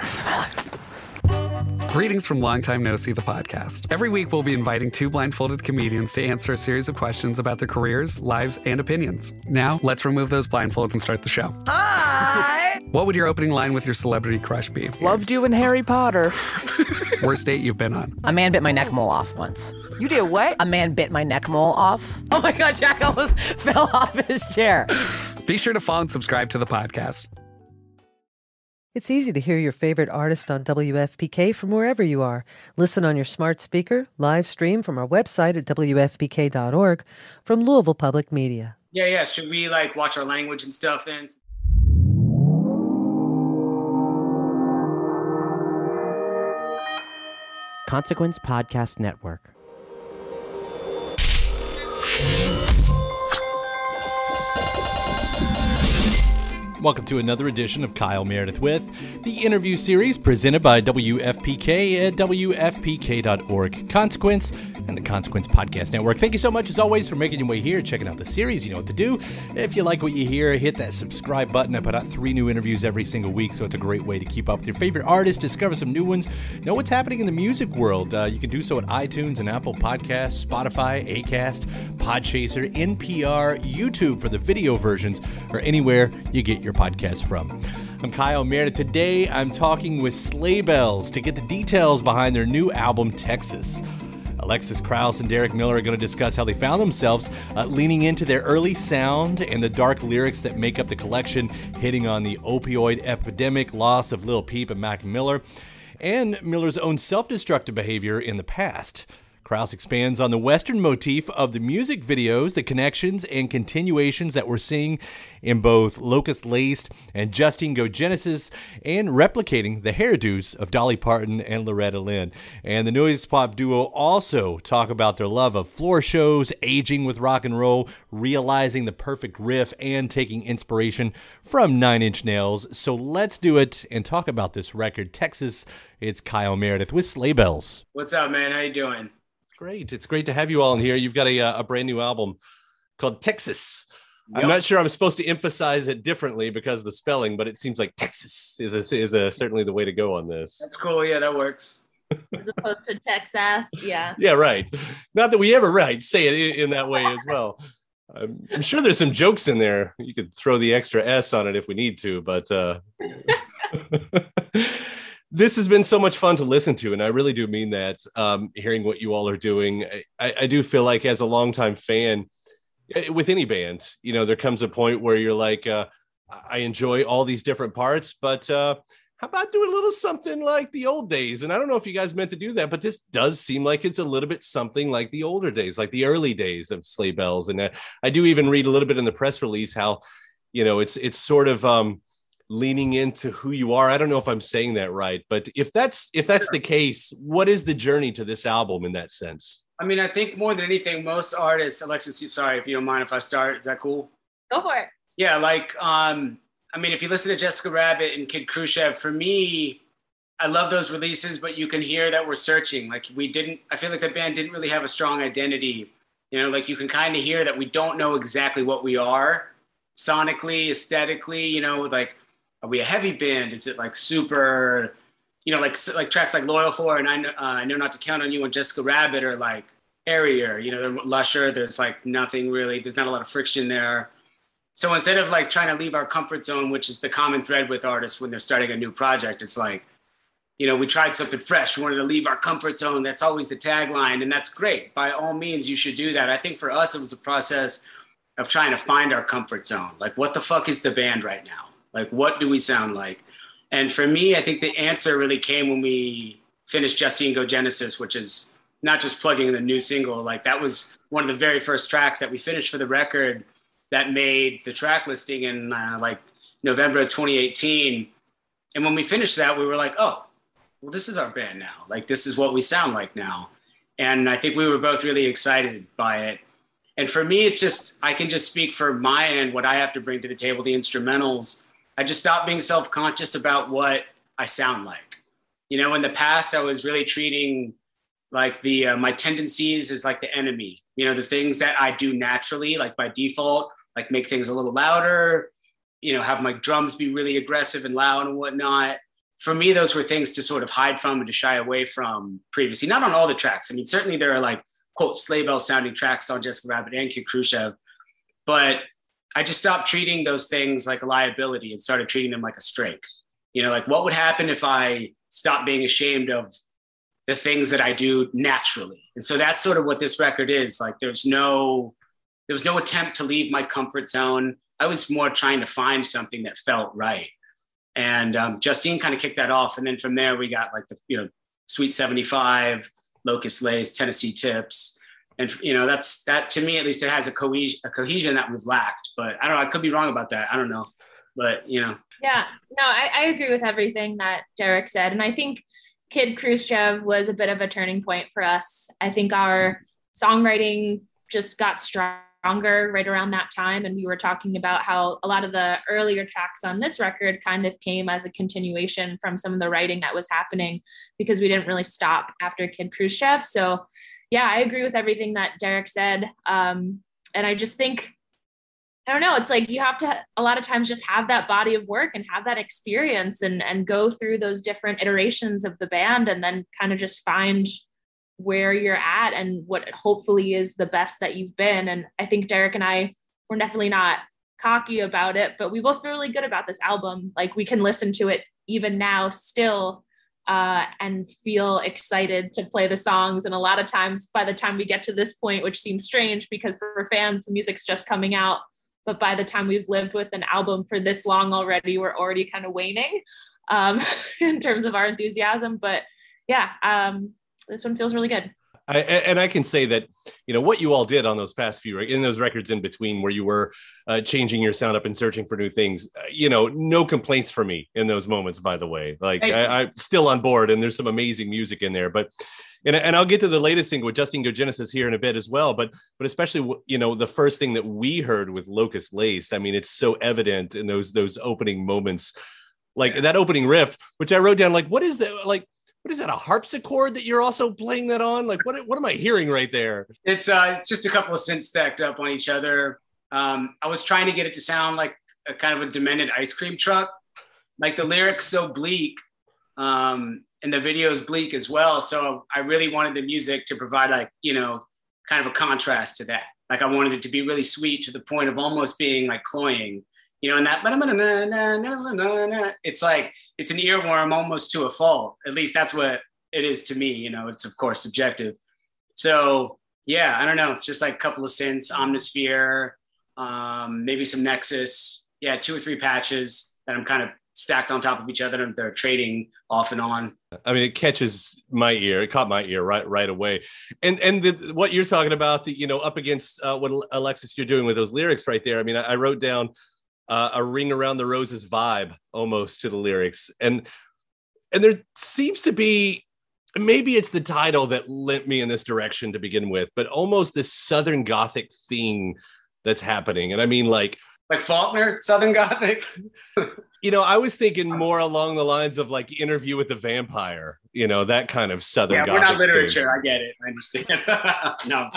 Greetings from Long Time No See, the podcast. Every week, we'll be inviting two blindfolded comedians to answer a series of questions about their careers, lives, and opinions. Now, let's remove those blindfolds and start the show. Hi! What would your opening line with your celebrity crush be? Loved you in Harry Potter. Worst date you've been on? A man bit my neck mole off once. You did what? A man bit my neck mole off. Oh my God, Jack almost fell off his chair. Be sure to follow and subscribe to the podcast. It's easy to hear your favorite artist on WFPK from wherever you are. Listen on your smart speaker, live stream from our website at WFPK.org, from Louisville Public Media. Yeah. Should we watch our language and stuff then? Consequence Podcast Network. Welcome to another edition of Kyle Meredith with, the interview series presented by WFPK at WFPK.org. Consequence and the Consequence Podcast Network. Thank you so much, as always, for making your way here, checking out the series. You know what to do. If you like what you hear, hit that subscribe button. I put out 3 new interviews every single week, so it's a great way to keep up with your favorite artists, discover some new ones, know what's happening in the music world. You can do so at iTunes and Apple Podcasts, Spotify, Acast, Podchaser, NPR, YouTube for the video versions, or anywhere you get your podcast from. I'm Kyle Meredith. Today, I'm talking with Sleigh Bells to get the details behind their new album, Texas. Alexis Krauss and Derek Miller are going to discuss how they found themselves leaning into their early sound and the dark lyrics that make up the collection, hitting on the opioid epidemic, loss of Lil Peep and Mac Miller, and Miller's own self-destructive behavior in the past. Krauss expands on the Western motif of the music videos, the connections and continuations that we're seeing in both Locust Laced and Justin Go Genesis, and replicating the hairdos of Dolly Parton and Loretta Lynn. And the noise pop duo also talk about their love of floor shows, aging with rock and roll, realizing the perfect riff, and taking inspiration from Nine Inch Nails. So let's do it and talk about this record, Texas. It's Kyle Meredith with Sleigh Bells. What's up, man? How you doing? Great. It's great to have you all in here. You've got a brand new album called Texas. Yep. I'm not sure I'm supposed to emphasize it differently because of the spelling, but it seems like Texas is certainly the way to go on this. That's cool. Yeah, that works. As opposed to Texas. Yeah. Yeah, right. Not that we ever say it in that way as well. I'm sure there's some jokes in there. You could throw the extra S on it if we need to, but this has been so much fun to listen to, and I really do mean that. Hearing what you all are doing, I do feel like, as a longtime fan with any band, you know, there comes a point where you're like, I enjoy all these different parts, but how about doing a little something like the old days? And I don't know if you guys meant to do that, but this does seem like it's a little bit something like the older days, like the early days of Sleigh Bells. And I do even read a little bit in the press release how, you know, it's sort of leaning into who you are. I don't know if I'm saying that right, but if that's the case, what is the journey to this album in that sense? I mean, I think more than anything, most artists, Alexis, sorry if you don't mind if I start, is that cool? Go for it. Yeah, I mean, if you listen to Jessica Rabbit and Kid Khrushchev, for me, I love those releases, but you can hear that we're searching. I feel like the band didn't really have a strong identity. You know, you can kind of hear that we don't know exactly what we are sonically, aesthetically, you know, are we a heavy band? Is it super, you know, like tracks like Loyal For and I Know Not to Count on You and Jessica Rabbit are airier, you know, they're lusher. There's nothing really, there's not a lot of friction there. So instead of trying to leave our comfort zone, which is the common thread with artists when they're starting a new project, it's you know, we tried something fresh. We wanted to leave our comfort zone. That's always the tagline. And that's great. By all means, you should do that. I think for us, it was a process of trying to find our comfort zone. What the fuck is the band right now? What do we sound like? And for me, I think the answer really came when we finished Justine Go Genesis, which is not just plugging the new single. That was one of the very first tracks that we finished for the record that made the track listing in November of 2018. And when we finished that, we were oh, well, this is our band now. This is what we sound like now. And I think we were both really excited by it. And for me, I can just speak for my end, what I have to bring to the table, the instrumentals. I just stopped being self-conscious about what I sound like. You know, in the past, I was really treating my tendencies as the enemy. You know, the things that I do naturally, by default, make things a little louder, you know, have my drums be really aggressive and loud and whatnot. for me, those were things to sort of hide from and to shy away from previously. Not on all the tracks. I mean, certainly there are like, quote, sleigh bell sounding tracks on Jessica Rabbit and Kid Khrushchev, but I just stopped treating those things like a liability and started treating them like a strength. You know, like what would happen if I stopped being ashamed of the things that I do naturally? And so that's sort of what this record is. Like there was no attempt to leave my comfort zone. I was more trying to find something that felt right. And Justine kind of kicked that off. And then from there, we got like the, you know, Sweet 75, Locust Lace, Tennessee Tips. And, you know, that to me, at least it has a cohesion that we've lacked, but I don't know, I could be wrong about that. I don't know, but you know. Yeah, no, I agree with everything that Derek said. And I think Kid Khrushchev was a bit of a turning point for us. I think our songwriting just got stronger right around that time. And we were talking about how a lot of the earlier tracks on this record kind of came as a continuation from some of the writing that was happening because we didn't really stop after Kid Khrushchev. So yeah, I agree with everything that Derek said. And I just think, I don't know, it's like you have to a lot of times just have that body of work and have that experience and go through those different iterations of the band and then kind of just find where you're at and what hopefully is the best that you've been. And I think Derek and I were definitely not cocky about it, but we both feel really good about this album. Like we can listen to it even now still and feel excited to play the songs. And a lot of times by the time we get to this point, which seems strange because for fans, the music's just coming out. But by the time we've lived with an album for this long already, we're already kind of waning in terms of our enthusiasm. But yeah, this one feels really good. I can say that, you know, what you all did on those past few, in those records in between where you were changing your sound up and searching for new things, you know, no complaints for me in those moments, by the way. Like I'm still on board and there's some amazing music in there, but and I'll get to the latest single with Justine Go Genesis here in a bit as well, but especially, you know, the first thing that we heard with Locust Lace, I mean, it's so evident in those opening moments, like that opening riff, which I wrote down, like, what is that? Like, what is that, a harpsichord that you're also playing that on? Like, what am I hearing right there? It's just a couple of synths stacked up on each other. I was trying to get it to sound like a kind of a demented ice cream truck. Like the lyrics so bleak, and the video is bleak as well. So I really wanted the music to provide like, you know, kind of a contrast to that. Like I wanted it to be really sweet to the point of almost being like cloying, you know, and that, it's like, it's an earworm almost to a fault. At least that's what it is to me. You know, it's of course subjective. So yeah, I don't know. It's just like a couple of synths, Omnisphere, maybe some Nexus. Yeah, 2 or 3 patches that I'm kind of stacked on top of each other and they're trading off and on. I mean, it catches my ear. It caught my ear right away. And what you're talking about, you know, up against what Alexis, you're doing with those lyrics right there. I mean, I wrote down a Ring Around the Roses vibe almost to the lyrics. And there seems to be, maybe it's the title that lent me in this direction to begin with, but almost this Southern Gothic thing that's happening. And I mean, like Faulkner, Southern Gothic. You know, I was thinking more along the lines of like Interview with the Vampire, you know, that kind of Southern Gothic. Yeah, we're not literature. Thing. I get it. I understand. No,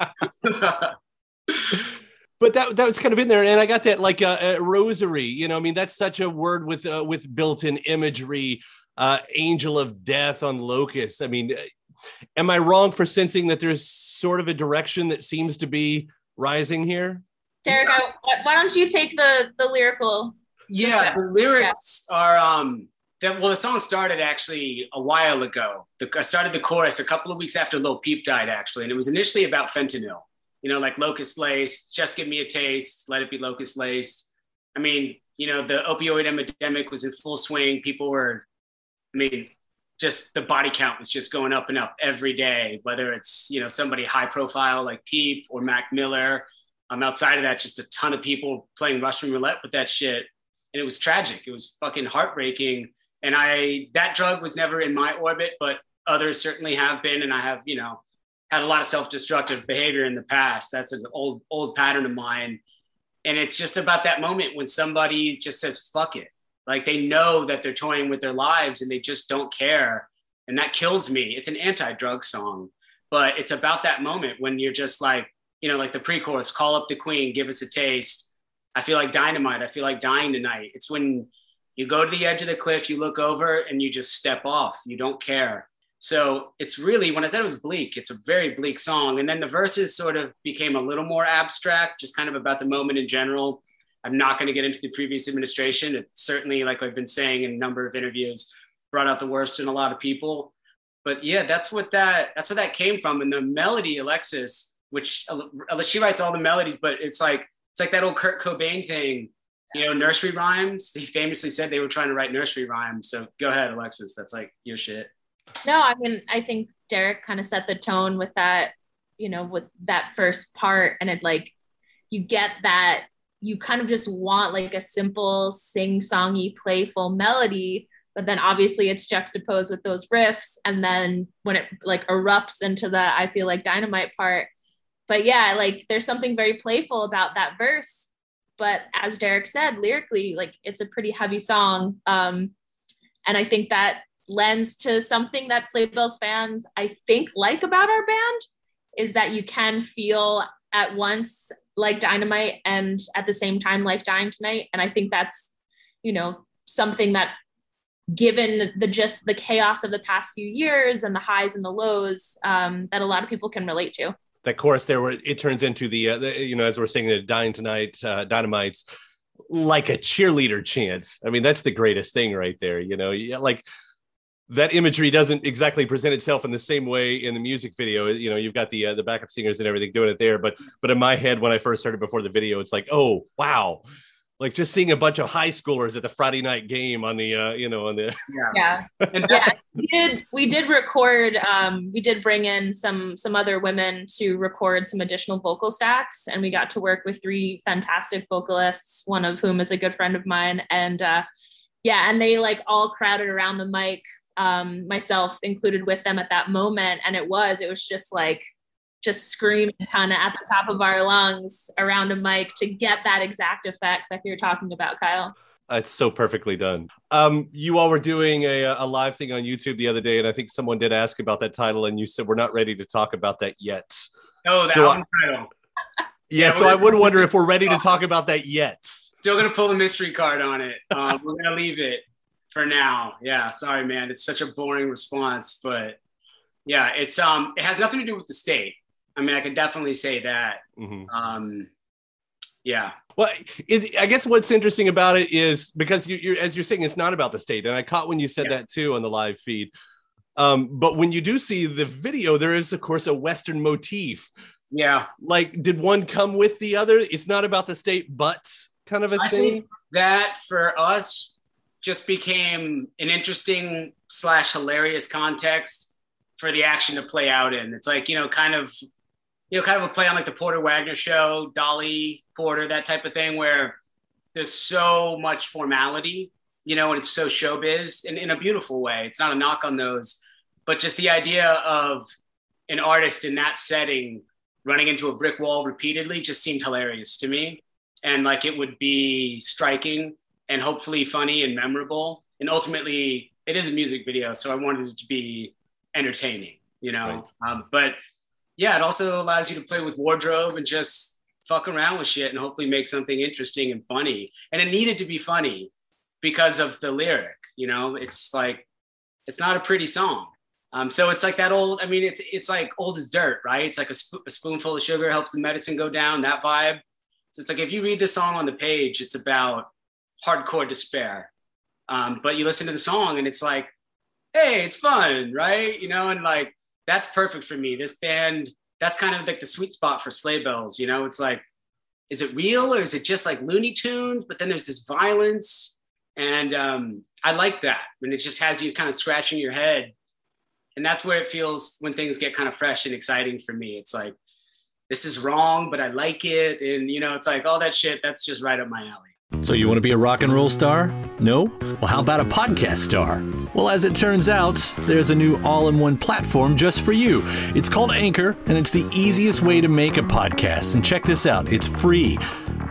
I'm kidding. But that was kind of in there. And I got that like a rosary, you know, I mean, that's such a word with built-in imagery, angel of death on locusts. I mean, am I wrong for sensing that there's sort of a direction that seems to be rising here? Derek, why don't you take the lyrical? Yeah, the lyrics are, the song started actually a while ago. I started the chorus a couple of weeks after Lil Peep died, actually. And it was initially about fentanyl, you know, like locust lace, just give me a taste, let it be locust lace. I mean, you know, the opioid epidemic was in full swing. People were, I mean, just the body count was just going up and up every day, whether it's, you know, somebody high profile like Peep or Mac Miller. Outside of that, just a ton of people playing Russian roulette with that shit. And it was tragic. It was fucking heartbreaking. And that drug was never in my orbit, but others certainly have been. And I have, you know, had a lot of self-destructive behavior in the past. That's an old pattern of mine. And it's just about that moment when somebody just says, fuck it. Like they know that they're toying with their lives and they just don't care. And that kills me. It's an anti-drug song, but it's about that moment when you're just like, you know, like the pre-chorus, call up the queen, give us a taste. I feel like dynamite. I feel like dying tonight. It's when You go to the edge of the cliff, you look over, and you just step off. You don't care. So it's really, when I said it was bleak, it's a very bleak song. And then the verses sort of became a little more abstract, just kind of about the moment in general. I'm not going to get into the previous administration. It certainly, like I've been saying in a number of interviews, brought out the worst in a lot of people. But yeah, that's what that came from. And the melody, Alexis, which she writes all the melodies, but it's like that old Kurt Cobain thing, you know, nursery rhymes. He famously said they were trying to write nursery rhymes. So go ahead, Alexis. That's like your shit. No, I mean, I think Derek kind of set the tone with that, you know, with that first part. And it like, you get that, you kind of just want like a simple sing-songy, playful melody, but then obviously it's juxtaposed with those riffs. And then when it like erupts into the I Feel Like Dynamite part. But yeah, like there's something very playful about that verse. But as Derek said, lyrically, like it's a pretty heavy song. And I think that lends to something that Sleigh Bells fans, I think, like about our band, is that you can feel at once like Dynamite and at the same time like Dying Tonight. And I think that's, you know, something that, given the chaos of the past few years and the highs and the lows, that a lot of people can relate to. That chorus there, where it turns into the you know, as we're saying, the Dying Tonight, Dynamite's like a cheerleader chant. I mean, that's the greatest thing right there. You know, like that imagery doesn't exactly present itself in the same way in the music video. You know, you've got the backup singers and everything doing it there, but in my head, when I first heard it before the video, it's like, oh wow, like just seeing a bunch of high schoolers at the Friday night game on the you know, on the we did record. We did bring in some other women to record some additional vocal stacks, and we got to work with 3 fantastic vocalists, one of whom is a good friend of mine, and and they like all crowded around the mic. Myself included with them at that moment. And it was just screaming kind of at the top of our lungs around a mic to get that exact effect that you're talking about, Kyle. It's so perfectly done. You all were doing a live thing on YouTube the other day, and I think someone did ask about that title, and you said, we're not ready to talk about that yet. Oh, that album title. Yeah, so I would wonder if we're ready to talk about that yet. Still going to pull the mystery card on it. We're going to leave it for now. Yeah, sorry, man. It's such a boring response, but yeah, it's it has nothing to do with the state. I mean, I could definitely say that. Mm-hmm. Yeah. Well, I guess what's interesting about it is because you're as you're saying, it's not about the state, and I caught when you said that too on the live feed. But when you do see the video, there is of course a Western motif. Yeah. Like, did one come with the other? It's not about the state, but kind of a thing. I think that for us just became an interesting / hilarious context for the action to play out in. It's like, kind of a play on like the Porter Wagner show, Dolly Porter, that type of thing, where there's so much formality, and it's so showbiz in a beautiful way. It's not a knock on those, but just the idea of an artist in that setting running into a brick wall repeatedly just seemed hilarious to me. And like, it would be striking and hopefully funny and memorable. And ultimately it is a music video, so I wanted it to be entertaining, Right. But yeah, it also allows you to play with wardrobe and just fuck around with shit and hopefully make something interesting and funny. And it needed to be funny because of the lyric, it's like, it's not a pretty song. So it's like that old, it's like old as dirt, right? It's like a spoonful of sugar helps the medicine go down, that vibe. So it's like, if you read the song on the page, it's about hardcore despair. But you listen to the song and it's like, hey, it's fun, right? And like, that's perfect for me. This band, that's kind of like the sweet spot for Sleigh Bells. It's like, is it real or is it just like Looney Tunes? But then there's this violence. And I like that when it just has you kind of scratching your head. And that's where it feels when things get kind of fresh and exciting for me. It's like, this is wrong, but I like it. And, it's like all that shit, that's just right up my alley. So you want to be a rock and roll star? No? Well, how about a podcast star? Well, as it turns out, there's a new all-in-one platform just for you. It's called Anchor, and it's the easiest way to make a podcast. And check this out. It's free.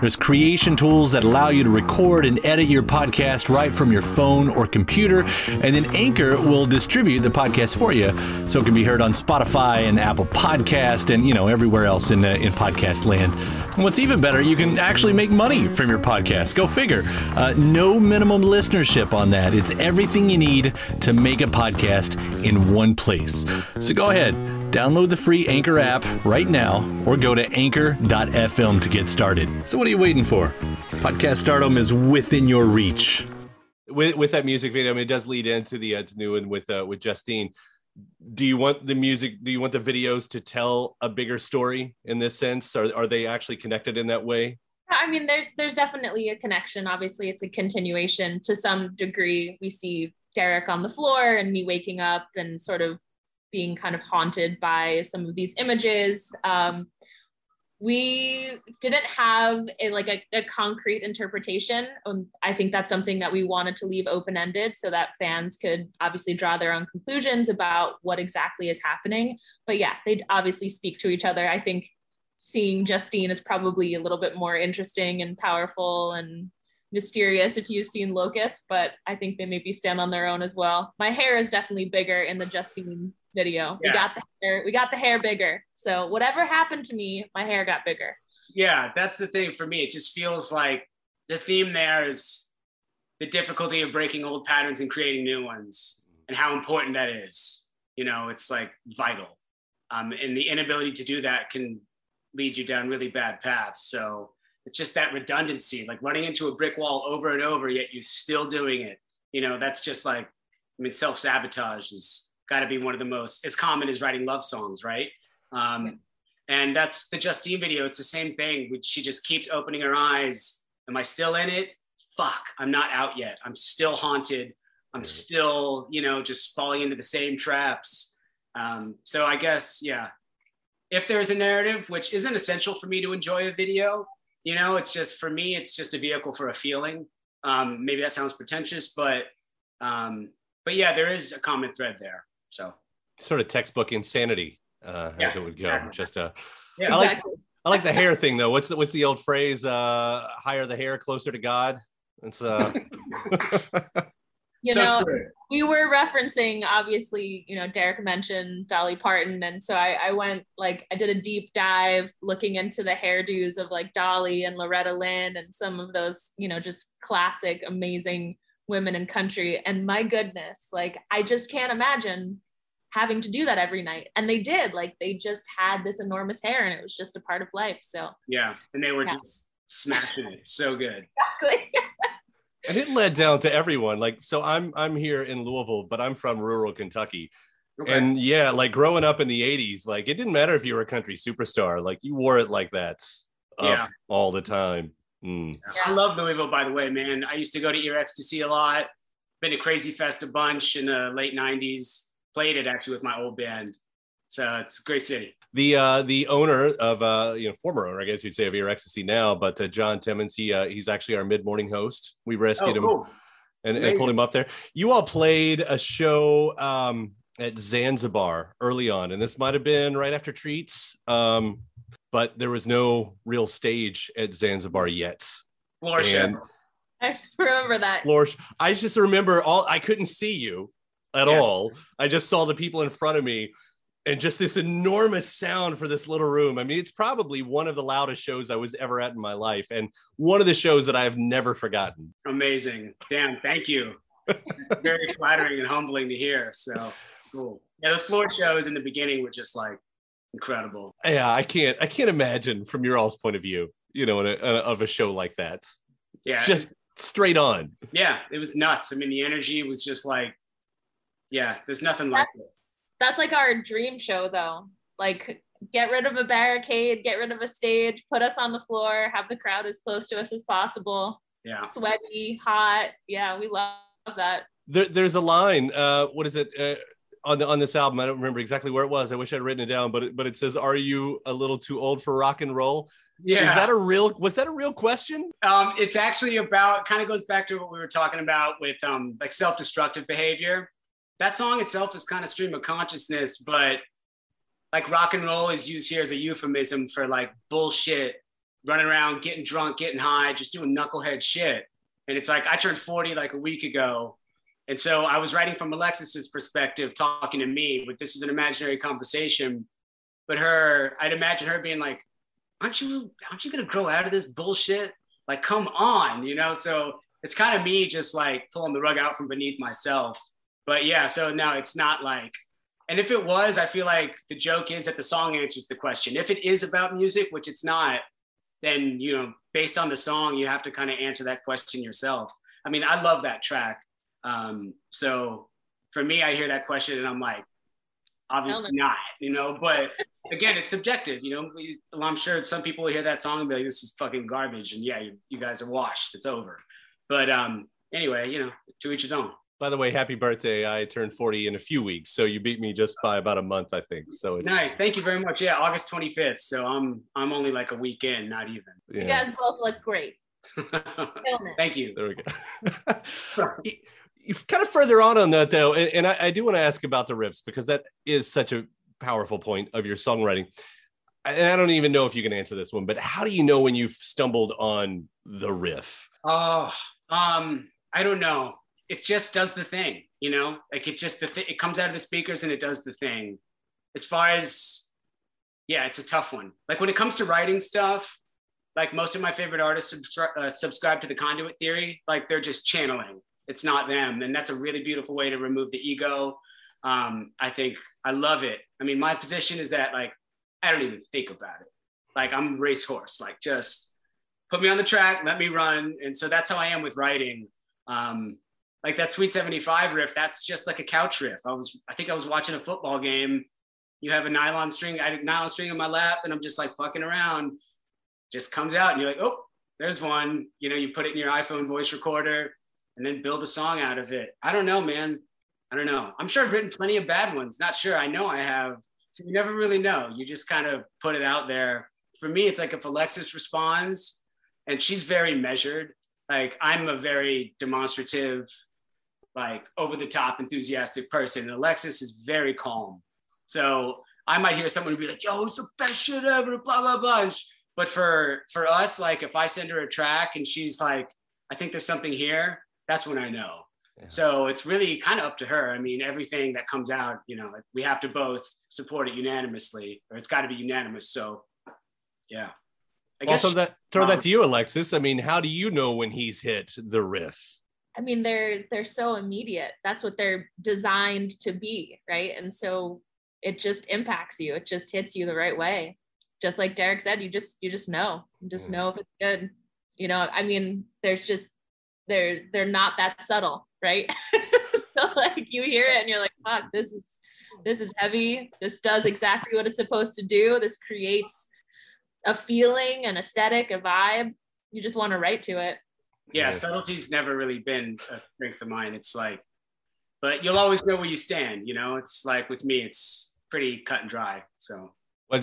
There's creation tools that allow you to record and edit your podcast right from your phone or computer, and then Anchor will distribute the podcast for you so it can be heard on Spotify and Apple Podcast and, everywhere else in podcast land. And what's even better, you can actually make money from your podcast. Go figure. No minimum listenership on that. It's everything you need to make a podcast in one place. So go ahead, download the free Anchor app right now or go to anchor.fm to get started. So what are you waiting for? Podcast stardom is within your reach. With that music video, it does lead into the new one with Justine. Do you want the videos to tell a bigger story in this sense? Are they actually connected in that way? I mean, there's definitely a connection. Obviously, it's a continuation to some degree. We see Derek on the floor and me waking up and sort of being kind of haunted by some of these images. We didn't have a concrete interpretation. I think that's something that we wanted to leave open-ended so that fans could obviously draw their own conclusions about what exactly is happening. But yeah, they obviously speak to each other. I think seeing Justine is probably a little bit more interesting and powerful and mysterious if you've seen Locust, but I think they maybe stand on their own as well. My hair is definitely bigger in the Justine video. Yeah. We got the hair bigger. So whatever happened to me, my hair got bigger. Yeah, that's the thing for me. It just feels like the theme there is the difficulty of breaking old patterns and creating new ones and how important that is. It's like vital. And the inability to do that can lead you down really bad paths. So it's just that redundancy, like running into a brick wall over and over, yet you're still doing it. That's just like, self-sabotage is got to be one of the most as common as writing love songs, right? And that's the Justine video. It's the same thing. She just keeps opening her eyes. Am I still in it? Fuck, I'm not out yet. I'm still haunted. I'm still, just falling into the same traps. So I guess, yeah, if there's a narrative, which isn't essential for me to enjoy a video, it's just, for me, it's just a vehicle for a feeling. Maybe that sounds pretentious, but yeah, there is a common thread there. So sort of textbook insanity, as it would go. Exactly. Just yeah, exactly. I like the hair thing though. What's the old phrase? Higher the hair, closer to God. It's we were referencing, obviously, Derek mentioned Dolly Parton. And so I went, I did a deep dive looking into the hairdos of Dolly and Loretta Lynn and some of those, just classic, amazing women in country. And my goodness, I just can't imagine having to do that every night. And they did, they just had this enormous hair and it was just a part of life. So yeah. And they were just smashing it. So good. Exactly. And it led down to everyone. So I'm here in Louisville, but I'm from rural Kentucky. Okay. And yeah, growing up in the 80s, it didn't matter if you were a country superstar, you wore it like that up all the time. Mm. I love Louisville, by the way, man. I used to go to Ear Ecstasy a lot. Been to Crazy Fest a bunch in the late 90s. Played it actually with my old band. So it's a great city. The owner of former owner, I guess you'd say, of Ear Ecstasy now, but John Timmons, he's actually our mid-morning host. We rescued him and pulled him up there. You all played a show at Zanzibar early on, and this might have been right after Treats, but there was no real stage at Zanzibar yet. Floor show. I just remember that. I just remember I couldn't see you at all. I just saw the people in front of me. And just this enormous sound for this little room. It's probably one of the loudest shows I was ever at in my life. And one of the shows that I have never forgotten. Amazing. Dan, thank you. It's very flattering and humbling to hear. So cool. Yeah, those floor shows in the beginning were just incredible. Yeah, I can't imagine from your all's point of view, of a show like that. Yeah. Just straight on. Yeah, it was nuts. The energy was just there's nothing like this. That's our dream show though. Get rid of a barricade, get rid of a stage, put us on the floor, have the crowd as close to us as possible. Yeah. Sweaty, hot. Yeah, we love that. There's a line, what is it? On this album, I don't remember exactly where it was. I wish I'd written it down, but it says, "Are you a little too old for rock and roll?" Yeah. Was that a real question? It's actually kind of goes back to what we were talking about with self-destructive behavior. That song itself is kind of stream of consciousness, but rock and roll is used here as a euphemism for bullshit, running around, getting drunk, getting high, just doing knucklehead shit. And it's like, I turned 40 like a week ago. And so I was writing from Alexis's perspective, talking to me, but this is an imaginary conversation. But I'd imagine her being like, aren't you going to grow out of this bullshit? Like, come on, So it's kind of me just like pulling the rug out from beneath myself. But yeah, so no, it's not like, and if it was, I feel like the joke is that the song answers the question. If it is about music, which it's not, then, based on the song, you have to kind of answer that question yourself. I mean, I love that track. So for me, I hear that question and I'm like, obviously not, but again, it's subjective, I'm sure some people will hear that song and be like, this is fucking garbage. And yeah, you guys are washed. It's over. But anyway, to each his own. By the way, happy birthday. I turned 40 in a few weeks. So you beat me just by about a month, I think. So it's nice. Thank you very much. Yeah, August 25th. So I'm only like a weekend, not even. Yeah. You guys both look great. Thank you. There we go. You've kind of further on that, though, and I do want to ask about the riffs, because that is such a powerful point of your songwriting. And I don't even know if you can answer this one, but how do you know when you've stumbled on the riff? Oh, I don't know. It just does the thing, like it comes out of the speakers and it does the thing. As far as, yeah, it's a tough one. Like when it comes to writing stuff, like most of my favorite artists subscribe to the conduit theory. Like they're just channeling. It's not them. And that's a really beautiful way to remove the ego. I think I love it. I mean, my position is that like, I don't even think about it. Like I'm a racehorse, like just put me on the track, let me run. And so that's how I am with writing. Like that Sweet 75 riff, that's just like a couch riff. I think I was watching a football game. You have a nylon string, I had a nylon string in my lap and I'm just like fucking around. Just comes out and you're like, oh, there's one. You put it in your iPhone voice recorder and then build a song out of it. I don't know, man. I don't know. I'm sure I've written plenty of bad ones. Not sure. I know I have. So you never really know. You just kind of put it out there. For me, it's like if Alexis responds and she's very measured, like I'm a very demonstrative, like over the top enthusiastic person. And Alexis is very calm. So I might hear someone be like, yo, it's the best shit ever, blah, blah, blah. But for us, like if I send her a track and she's like, I think there's something here, that's when I know. Yeah. So it's really kind of up to her. I mean, everything that comes out, we have to both support it unanimously, or it's got to be unanimous. So yeah. I guess also throw that to you, Alexis. I mean, how do you know when he's hit the riff? I mean, they're so immediate. That's what they're designed to be, right? And so it just impacts you. It just hits you the right way. Just like Derek said, you just know. You just know if it's good. I mean, there's just they're not that subtle, right? So like you hear it and you're like, fuck, this is heavy. This does exactly what it's supposed to do. This creates a feeling, an aesthetic, a vibe. You just want to write to it. Yeah, subtlety's never really been a strength of mine. It's like, but you'll always know where you stand. It's like with me, it's pretty cut and dry. So well,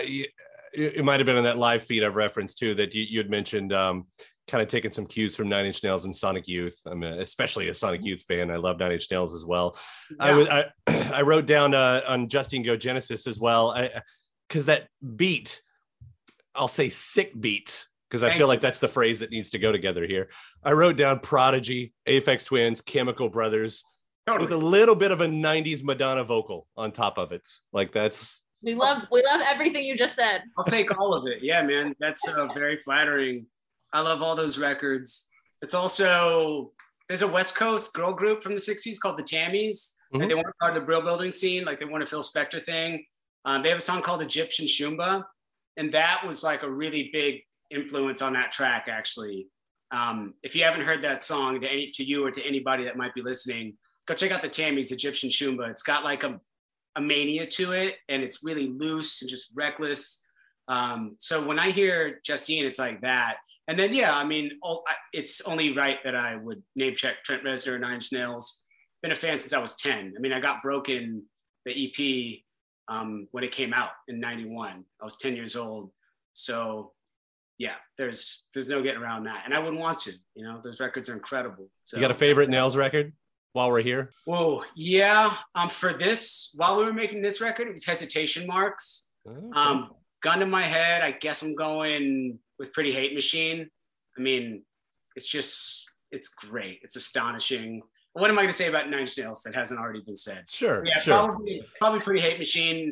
it might have been on that live feed I've referenced too, that you had mentioned kind of taking some cues from Nine Inch Nails and Sonic Youth. I'm especially a Sonic Youth fan. I love Nine Inch Nails as well. Yeah. I wrote down on Justine Go Genesis as well, because that beat, I'll say sick beat, because I feel like that's the phrase that needs to go together here. I wrote down Prodigy, Aphex Twins, Chemical Brothers, with a little bit of a 90s Madonna vocal on top of it. Like that's... We love everything you just said. I'll take all of it. Yeah, man. That's very flattering. I love all those records. It's also, there's a West Coast girl group from the 60s called the Tammies. Mm-hmm. And they weren't part of the Brill Building scene. Like they weren't a Phil Spector thing. They have a song called Egyptian Shumba. And that was like a really big influence on that track, actually. If you haven't heard that song, to you or to anybody that might be listening, go check out the Tammies, Egyptian Shumba. It's got like a mania to it, and it's really loose and just reckless. So when I hear Justine, it's like that. And then, yeah, I mean, it's only right that I would name check Trent Reznor, Nine Inch Nails. Been a fan since I was 10. I mean, I got Broken, the EP, when it came out in 91. I was 10 years old. So yeah, there's no getting around that. And I wouldn't want to, those records are incredible. So, you got a favorite Nails record while we're here? Whoa, yeah. For this, while we were making this record, it was Hesitation Marks. Okay. Gun to my head, I guess I'm going with Pretty Hate Machine. I mean, it's great. It's astonishing. What am I going to say about Nine Inch Nails that hasn't already been said? Sure. Yeah, sure. Probably Pretty Hate Machine.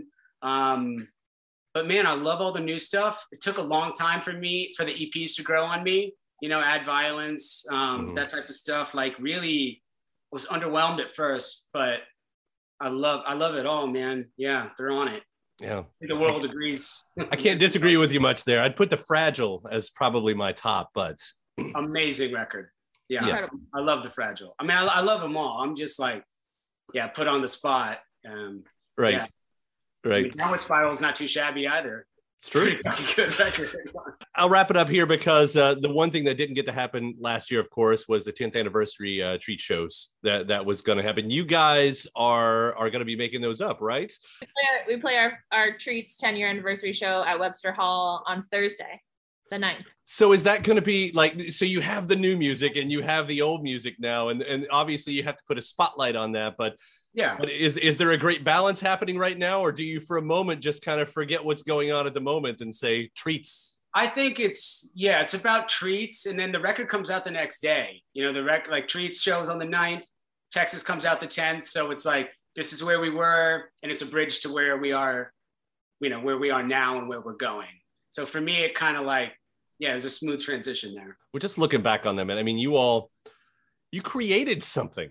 But man, I love all the new stuff. It took a long time for the EPs to grow on me, Add Violence, that type of stuff. Like really was underwhelmed at first, but I love it all, man. Yeah, they're on it. Yeah. The world agrees. I can't disagree with you much there. I'd put The Fragile as probably my top, but amazing record. Yeah. I love The Fragile. I mean, I love them all. I'm just like, put on the spot. Right. Yeah. Right. I mean, Downward Spiral is not too shabby either. It's true. Pretty good record. I'll wrap it up here because the one thing that didn't get to happen last year, of course, was the 10th anniversary treat shows that was going to happen. You guys are going to be making those up, right? We play our Treats 10-year anniversary show at Webster Hall on Thursday, the 9th. So is that going to be so you have the new music and you have the old music now, and obviously you have to put a spotlight on that, but is there a great balance happening right now, or do you for a moment just kind of forget what's going on at the moment and say Treats? I think it's about Treats, and then the record comes out the next day. The record, like Treats shows on the 9th, Texas comes out the 10th, so it's like this is where we were, and it's a bridge to where we are, where we are now and where we're going. So for me, it kind of there's a smooth transition there. We're just looking back on them, and I mean, you created something.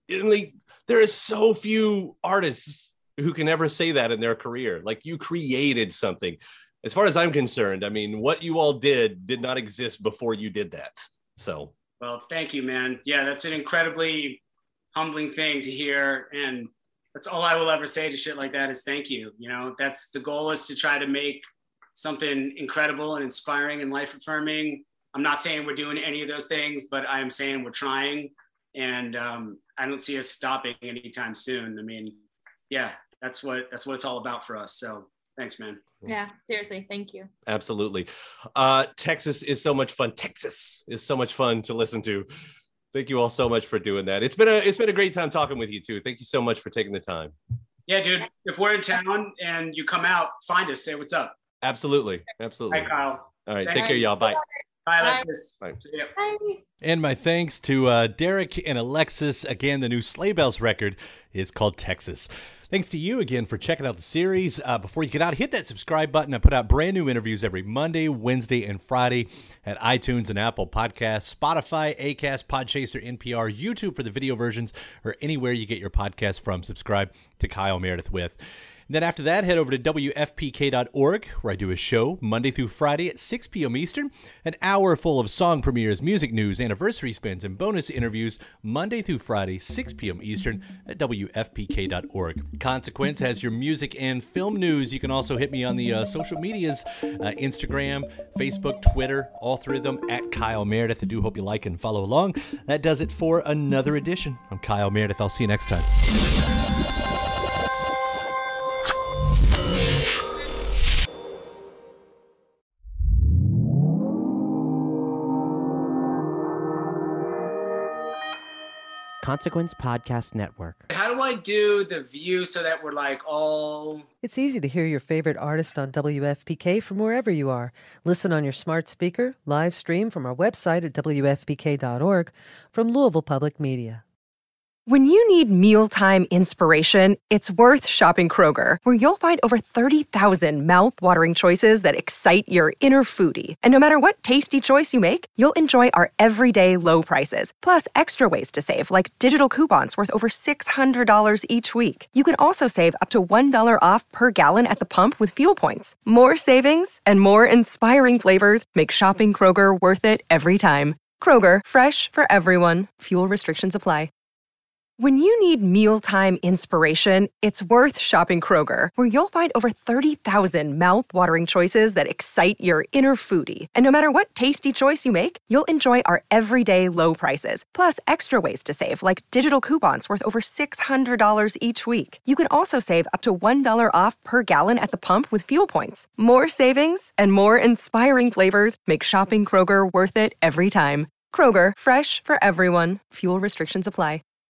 There is so few artists who can ever say that in their career. Like, you created something. As far as I'm concerned, I mean, what you all did not exist before you did that. So, well, thank you, man. Yeah, that's an incredibly humbling thing to hear. And that's all I will ever say to shit like that is thank you. That's the goal, is to try to make something incredible and inspiring and life affirming. I'm not saying we're doing any of those things, but I am saying we're trying. And I don't see us stopping anytime soon. I mean, that's what it's all about for us. So thanks, man. Yeah, seriously. Thank you. Absolutely. Texas is so much fun. Texas is so much fun to listen to. Thank you all so much for doing that. It's been a great time talking with you too. Thank you so much for taking the time. Yeah, dude. If we're in town and you come out, find us, say what's up. Absolutely. Hi, Kyle. All right. Take care, y'all. Bye. Bye, Alexis. Bye. See ya. Bye. And my thanks to Derek and Alexis. Again, the new Sleigh Bells record is called Texas. Thanks to you again for checking out the series. Before you get out, hit that subscribe button. I put out brand new interviews every Monday, Wednesday, and Friday at iTunes and Apple Podcasts, Spotify, Acast, Podchaser, NPR, YouTube for the video versions, or anywhere you get your podcasts from. Subscribe to Kyle Meredith With. And then after that, head over to WFPK.org, where I do a show Monday through Friday at 6 p.m. Eastern, an hour full of song premieres, music news, anniversary spins, and bonus interviews Monday through Friday, 6 p.m. Eastern at WFPK.org. Consequence has your music and film news. You can also hit me on the social medias, Instagram, Facebook, Twitter, all three of them at Kyle Meredith. I do hope you like and follow along. That does it for another edition. I'm Kyle Meredith. I'll see you next time. Consequence Podcast Network. How do I do the view so that we're all... It's easy to hear your favorite artist on WFPK from wherever you are. Listen on your smart speaker, live stream from our website at WFPK.org, from Louisville Public Media. When you need mealtime inspiration, it's worth shopping Kroger, where you'll find over 30,000 mouth-watering choices that excite your inner foodie. And no matter what tasty choice you make, you'll enjoy our everyday low prices, plus extra ways to save, like digital coupons worth over $600 each week. You can also save up to $1 off per gallon at the pump with fuel points. More savings and more inspiring flavors make shopping Kroger worth it every time. Kroger, fresh for everyone. Fuel restrictions apply. When you need mealtime inspiration, it's worth shopping Kroger, where you'll find over 30,000 mouth-watering choices that excite your inner foodie. And no matter what tasty choice you make, you'll enjoy our everyday low prices, plus extra ways to save, like digital coupons worth over $600 each week. You can also save up to $1 off per gallon at the pump with fuel points. More savings and more inspiring flavors make shopping Kroger worth it every time. Kroger, fresh for everyone. Fuel restrictions apply.